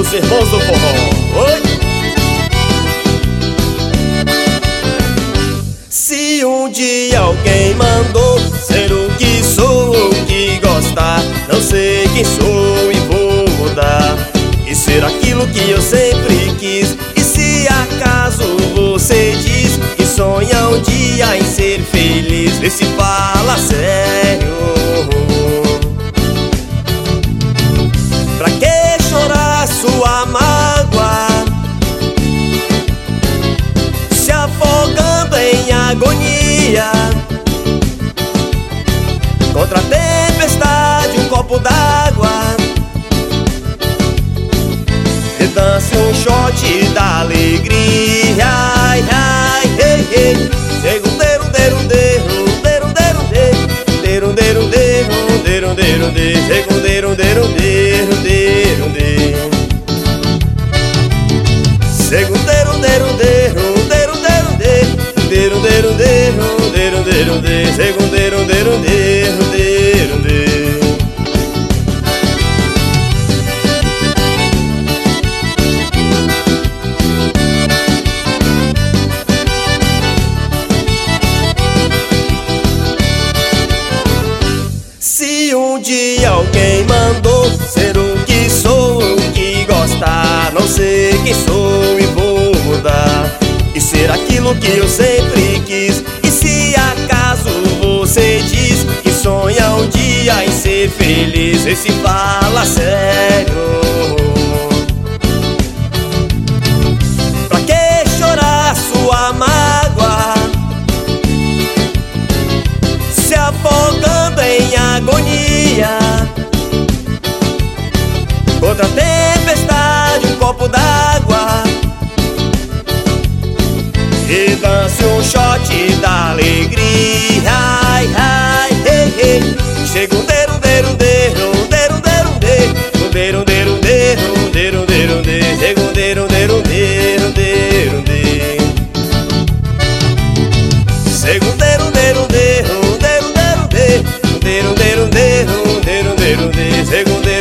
os irmãos do forró. Oi? Se um dia alguém mandou ser o que sou ou que gostar, não sei quem sou e vou mudar e ser aquilo que eu sempre quis. E se acaso você diz que sonha um dia em ser feliz, vê se fala sério. Pra que chorar sua mágoa, se afogando em agonia? Contra a tempestade, um copo d'água, e dance um shot da alegria. Ai, ai, ei, ei. Segundeiro, deiro, deiro, deiro, deiro, deiro, deiro, deiro, deiro, deiro, deiro, segundeiro, deiro, deiro, deiro, deiro. Segundeiro, deiro, deiro, deiro, deiro, deiro, deiro, deiro, deiro, deiro, deiro, segundeiro, deiro, deiro, deiro, deiro. Se um dia alguém mandou ser o que sou, o que gostar, não sei quem sou e vou mudar e ser aquilo que eu sempre quis. E se acaso você diz que sonha um dia em ser feliz, vê se fala sério. Pra que chorar sua mágoa, se afogando em agonia? Contra a tempestade, um copo d'água, e dance um shot da alegria. Ai, ai, ei, ei. Segundeiro, deiro, deiro, deiro, deiro, deiro, deiro, deiro, deiro, deiro, deiro, deiro, segundeiro, deiro, deiro, deiro, deiro. Segundeiro, deiro, deiro, deiro, deiro, deiro, deiro, deiro, deiro, deiro, deiro, segundeiro.